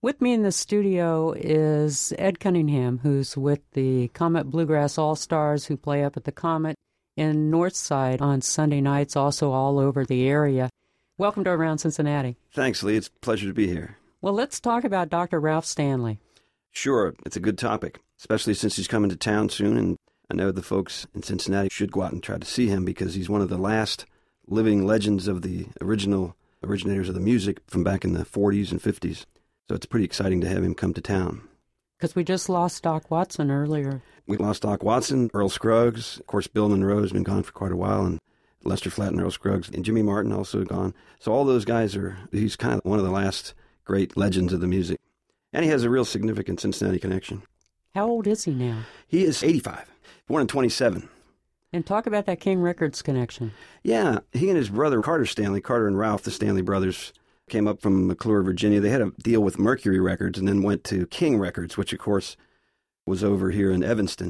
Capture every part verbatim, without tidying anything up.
With me in the studio is Ed Cunningham, who's with the Comet Bluegrass All-Stars, who play up at the Comet in Northside on Sunday nights, also all over the area. Welcome to Around Cincinnati. Thanks, Lee. It's a pleasure to be here. Well, let's talk about Doctor Ralph Stanley. Sure. It's a good topic, especially since he's coming to town soon, and I know the folks in Cincinnati should go out and try to see him because he's one of the last living legends of the original originators of the music from back in the forties and fifties. So it's pretty exciting to have him come to town. Because we just lost Doc Watson earlier. We lost Doc Watson, Earl Scruggs. Of course, Bill Monroe has been gone for quite a while, and Lester Flatt and Earl Scruggs, and Jimmy Martin also gone. So all those guys are, he's kind of one of the last great legends of the music. And he has a real significant Cincinnati connection. How old is he now? He is eighty-five, born in twenty-seven. And talk about that King Records connection. Yeah, he and his brother, Carter Stanley, Carter and Ralph, the Stanley brothers, came up from McClure, Virginia. They had a deal with Mercury Records and then went to King Records, which, of course, was over here in Evanston.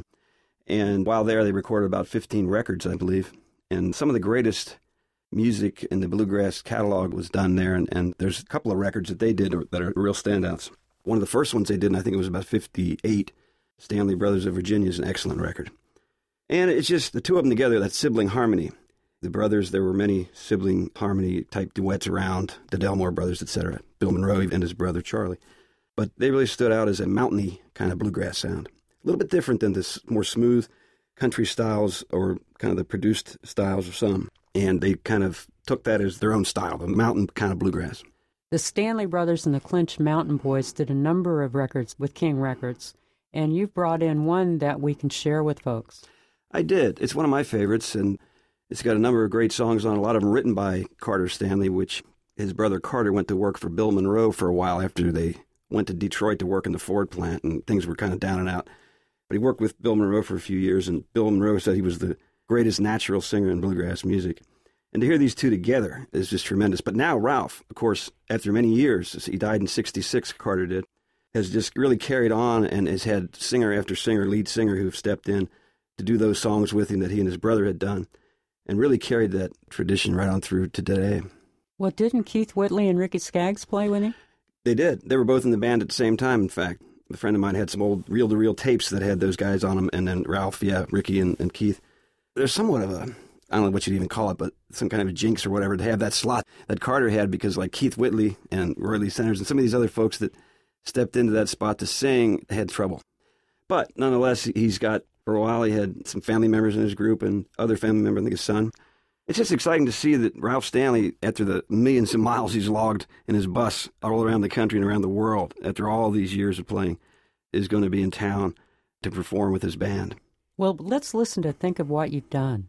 And while there, they recorded about fifteen records, I believe. And some of the greatest music in the bluegrass catalog was done there. And, and there's a couple of records that they did that are real standouts. One of the first ones they did, and I think it was about fifty-eight, Stanley Brothers of Virginia, is an excellent record. And it's just the two of them together, that sibling harmony. The brothers, there were many sibling harmony-type duets around, the Delmore brothers, et cetera, Bill Monroe and his brother Charlie. But they really stood out as a mountainy kind of bluegrass sound. A little bit different than this more smooth country styles or kind of the produced styles of some. And they kind of took that as their own style, the mountain kind of bluegrass. The Stanley Brothers and the Clinch Mountain Boys did a number of records with King Records, and you've brought in one that we can share with folks. I did. It's one of my favorites, and it's got a number of great songs on, a lot of them written by Carter Stanley, which his brother Carter went to work for Bill Monroe for a while after they went to Detroit to work in the Ford plant, and things were kind of down and out. But he worked with Bill Monroe for a few years, and Bill Monroe said he was the greatest natural singer in bluegrass music. And to hear these two together is just tremendous. But now Ralph, of course, after many years, he died in sixty-six, Carter did, has just really carried on and has had singer after singer, lead singer who've stepped in to do those songs with him that he and his brother had done, and really carried that tradition right on through to today. Well, didn't Keith Whitley and Ricky Skaggs play with him? They did. They were both in the band at the same time, in fact. A friend of mine had some old reel-to-reel tapes that had those guys on them, and then Ralph, yeah, Ricky and, and Keith. There's somewhat of a, I don't know what you'd even call it, but some kind of a jinx or whatever to have that slot that Carter had, because like Keith Whitley and Roy Lee Sanders and some of these other folks that stepped into that spot to sing had trouble. But nonetheless, he's got, for a while, he had some family members in his group and other family members, I think his son. It's just exciting to see that Ralph Stanley, after the millions of miles he's logged in his bus all around the country and around the world, after all these years of playing, is going to be in town to perform with his band. Well, let's listen to Think of What You've Done.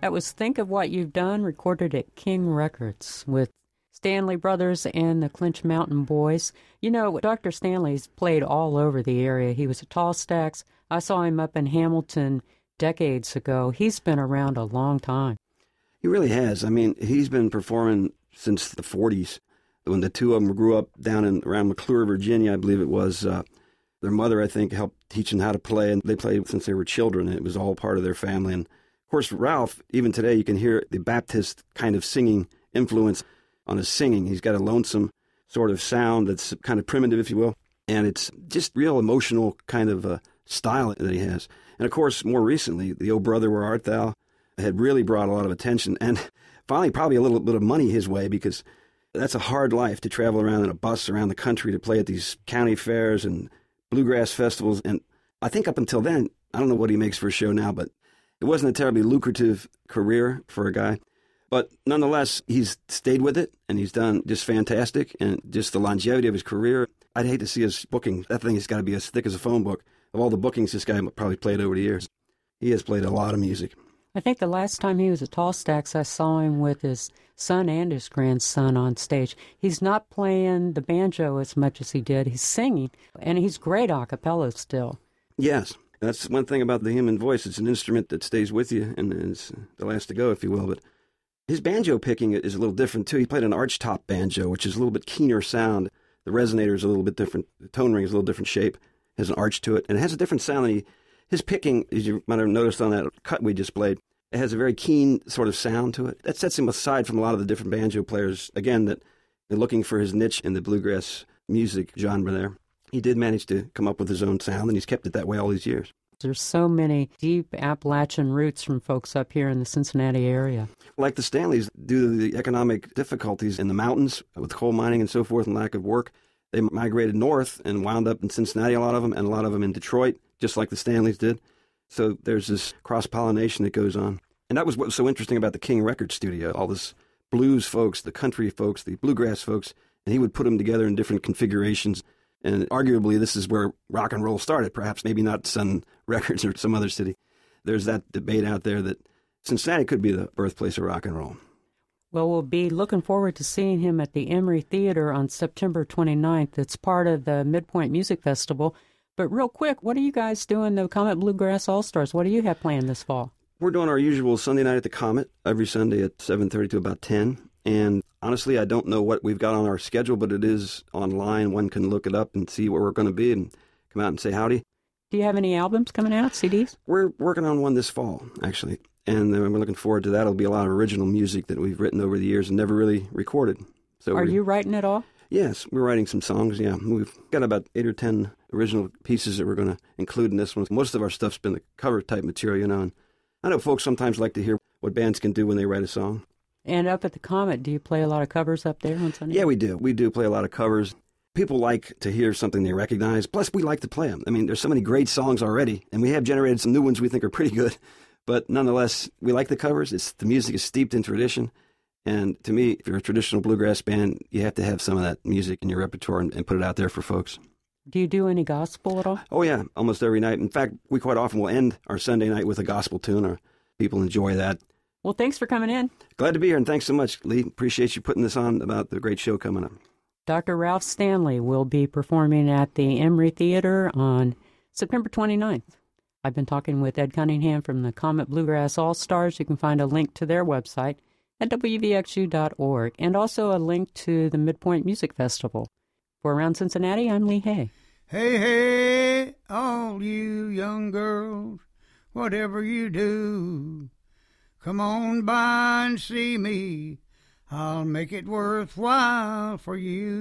That was Think of What You've Done, recorded at King Records with Stanley Brothers and the Clinch Mountain Boys. You know, Doctor Stanley's played all over the area. He was at Tall Stacks. I saw him up in Hamilton decades ago. He's been around a long time. He really has. I mean, he's been performing since the forties. When the two of them grew up down in around McClure, Virginia, I believe it was, uh, their mother, I think, helped teach them how to play, and they played since they were children, and it was all part of their family. And, of course, Ralph, even today, you can hear the Baptist kind of singing influence on his singing. He's got a lonesome sort of sound that's kind of primitive, if you will, and it's just real emotional kind of uh, style that he has. And, of course, more recently, the Oh Brother, Where Art Thou had really brought a lot of attention, and finally probably a little bit of money his way, because that's a hard life to travel around in a bus around the country to play at these county fairs and bluegrass festivals. And I think up until then, I don't know what he makes for a show now, but it wasn't a terribly lucrative career for a guy. But nonetheless, he's stayed with it, and he's done just fantastic. And just the longevity of his career, I'd hate to see his booking. That thing has got to be as thick as a phone book. Of all the bookings this guy probably played over the years, he has played a lot of music. I think the last time he was at Tall Stacks, I saw him with his son and his grandson on stage. He's not playing the banjo as much as he did. He's singing, and he's great a cappella still. Yes, that's one thing about the human voice. It's an instrument that stays with you, and it's the last to go, if you will. But his banjo picking is a little different, too. He played an arch-top banjo, which is a little bit keener sound. The resonator is a little bit different. The tone ring is a little different shape, has an arch to it, and it has a different sound. Than he, his picking, as you might have noticed on that cut we just played, it has a very keen sort of sound to it. That sets him aside from a lot of the different banjo players, again, that are looking for his niche in the bluegrass music genre there. He did manage to come up with his own sound, and he's kept it that way all these years. There's so many deep Appalachian roots from folks up here in the Cincinnati area. Like the Stanleys, due to the economic difficulties in the mountains with coal mining and so forth and lack of work, they migrated north and wound up in Cincinnati, a lot of them, and a lot of them in Detroit, just like the Stanleys did. So there's this cross-pollination that goes on. And that was what was so interesting about the King Record Studio, all this blues folks, the country folks, the bluegrass folks, and he would put them together in different configurations. And arguably, this is where rock and roll started, perhaps maybe not Sun Records or some other city. There's that debate out there that Cincinnati could be the birthplace of rock and roll. Well, we'll be looking forward to seeing him at the Emory Theater on September twenty-ninth. It's part of the Midpoint Music Festival. But real quick, what are you guys doing, the Comet Bluegrass All-Stars? What do you have planned this fall? We're doing our usual Sunday night at the Comet, every Sunday at seven thirty to about ten. And honestly, I don't know what we've got on our schedule, but it is online. One can look it up and see where we're going to be and come out and say howdy. Do you have any albums coming out, C Ds? We're working on one this fall, actually. And we're looking forward to that. It'll be a lot of original music that we've written over the years and never really recorded. So Are you writing it all? Yes, we're writing some songs, yeah. We've got about eight or ten original pieces that we're going to include in this one. Most of our stuff's been the cover-type material, you know. And I know folks sometimes like to hear what bands can do when they write a song. And up at the Comet, do you play a lot of covers up there on Sunday? Yeah, we do. We do play a lot of covers. People like to hear something they recognize. Plus, we like to play them. I mean, there's so many great songs already, and we have generated some new ones we think are pretty good. But nonetheless, we like the covers. It's, the music is steeped in tradition. And to me, if you're a traditional bluegrass band, you have to have some of that music in your repertoire and, and put it out there for folks. Do you do any gospel at all? Oh, yeah, almost every night. In fact, we quite often will end our Sunday night with a gospel tune, or people enjoy that. Well, thanks for coming in. Glad to be here, and thanks so much, Lee. Appreciate you putting this on about the great show coming up. Doctor Ralph Stanley will be performing at the Emory Theater on September twenty-ninth. I've been talking with Ed Cunningham from the Comet Bluegrass All-Stars. You can find a link to their website at w v x u dot org, and also a link to the Midpoint Music Festival. For Around Cincinnati, I'm Lee Hay. Hey, hey, all you young girls, whatever you do, come on by and see me. I'll make it worthwhile for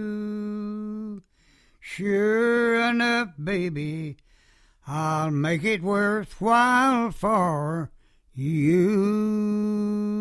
you. Sure enough, baby, I'll make it worthwhile for you.